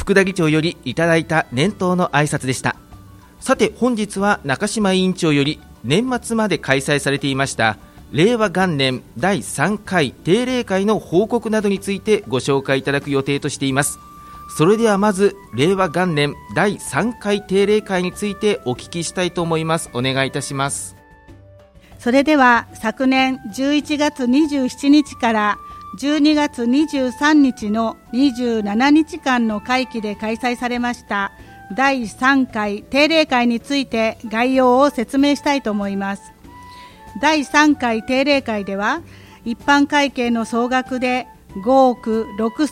福田議長よりいただいた年頭の挨拶でした。さて本日は中島委員長より年末まで開催されていました令和元年第3回定例会の報告などについてご紹介いただく予定としています。それではまず令和元年第3回定例会についてお聞きしたいと思います。お願いいたします。 それでは昨年11月27日から12月23日の27日間の会期で開催されました第3回定例会について概要を説明したいと思います。第3回定例会では一般会計の総額で5億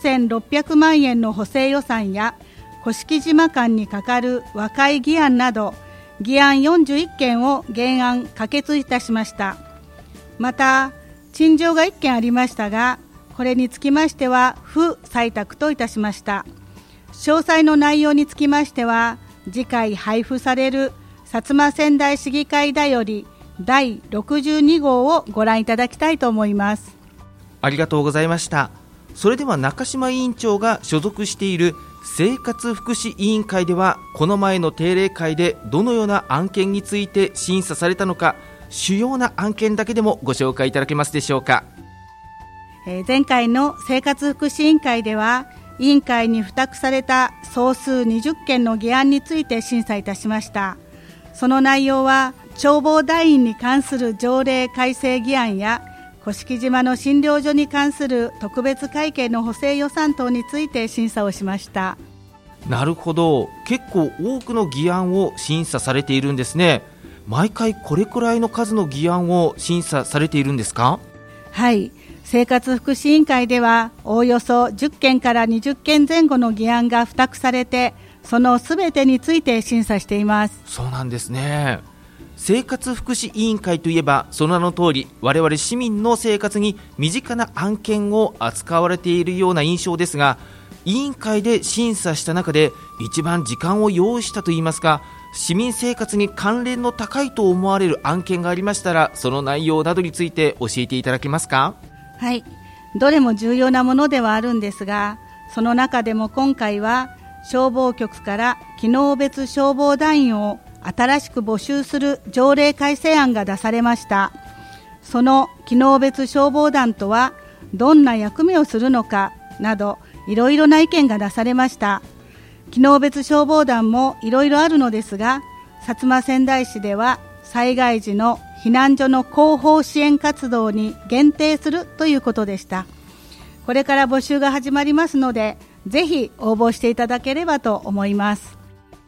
6600万円の補正予算や甑島間にかかる和解議案など議案41件を原案可決いたしました。また陳情が1件ありましたが、これにつきましては不採択といたしました。詳細の内容につきましては次回配布される薩摩川内市議会だより第62号をご覧いただきたいと思います。 ありがとうございました。それでは中島委員長が所属している生活福祉委員会ではこの前の定例会でどのような案件について審査されたのか、主要な案件だけでもご紹介いただけますでしょうか。 前回の生活福祉委員会では委員会に付託された総数20件の議案について審査いたしました。その内容は消防団員に関する条例改正議案や甑島の診療所に関する特別会計の補正予算等について審査をしました。 なるほど、結構多くの議案を審査されているんですね。毎回これくらいの数の議案を審査されているんですか？ はい、生活福祉委員会ではおおよそ10件から20件前後の議案が付託されて、そのすべてについて審査しています。 そうなんですね。生活福祉委員会といえばその名の通り、我々市民の生活に身近な案件を扱われているような印象ですが、委員会で審査した中で一番時間を要したといいますか、市民生活に関連の高いと思われる案件がありましたら、その内容などについて教えていただけますか？ はい、どれも重要なものではあるんですが、その中でも今回は消防局から機能別消防団員を新しく募集する条例改正案が出されました。その機能別消防団とはどんな役目をするのかなど、いろいろな意見が出されました。機能別消防団もいろいろあるのですが、薩摩川内市では災害時の避難所の広報支援活動に限定するということでした。これから募集が始まりますので、ぜひ応募していただければと思います。